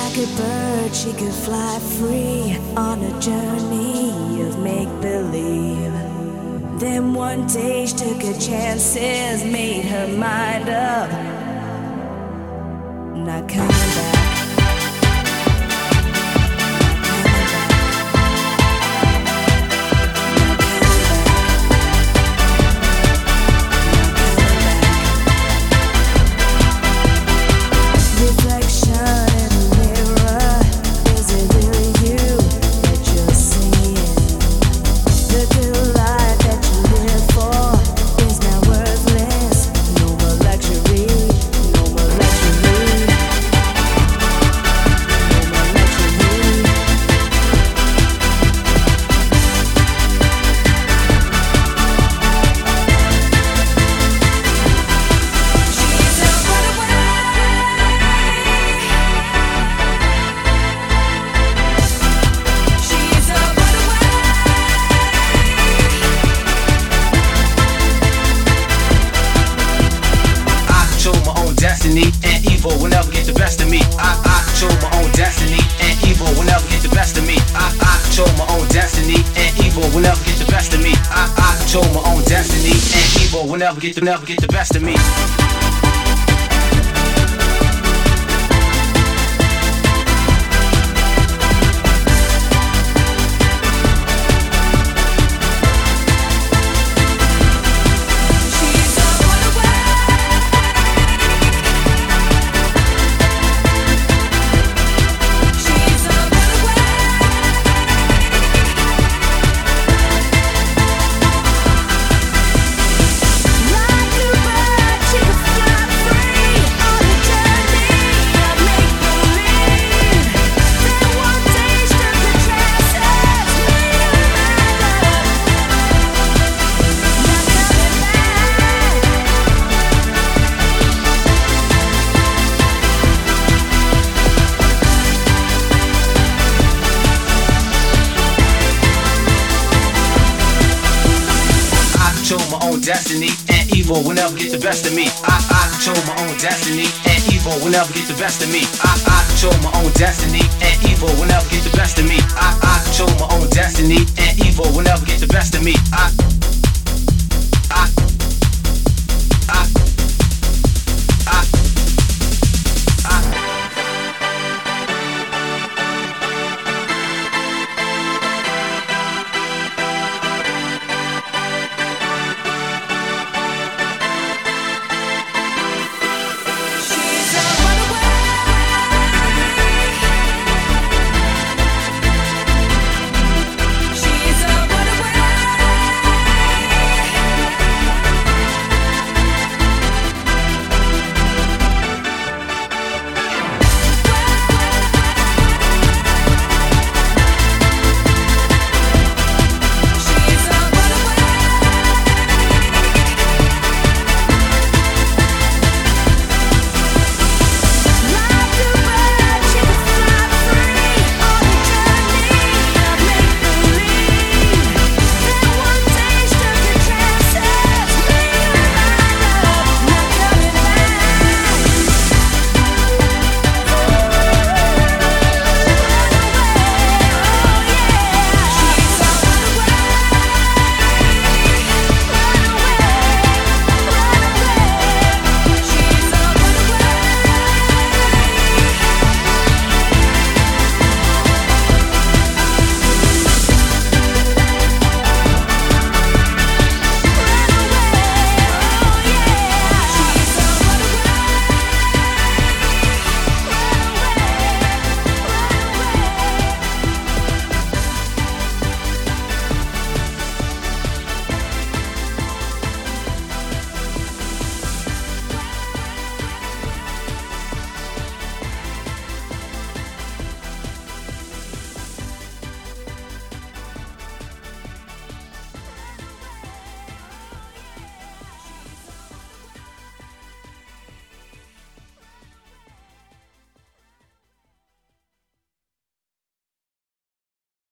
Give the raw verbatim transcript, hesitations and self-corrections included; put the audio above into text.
Like a bird, she could fly free on a journey of make-believe. Then one day she took her chances, made her mind up, not coming back. Destiny and evil will never get the best of me. I, I control my own destiny and evil will never get the best of me. I, I control my own destiny and evil will never get the best of me. I, I control my own destiny and evil will never get the never get the best of me. Control my own destiny and evil will never get the best of me. I, I control my own destiny and evil will never get the best of me. I, I control my own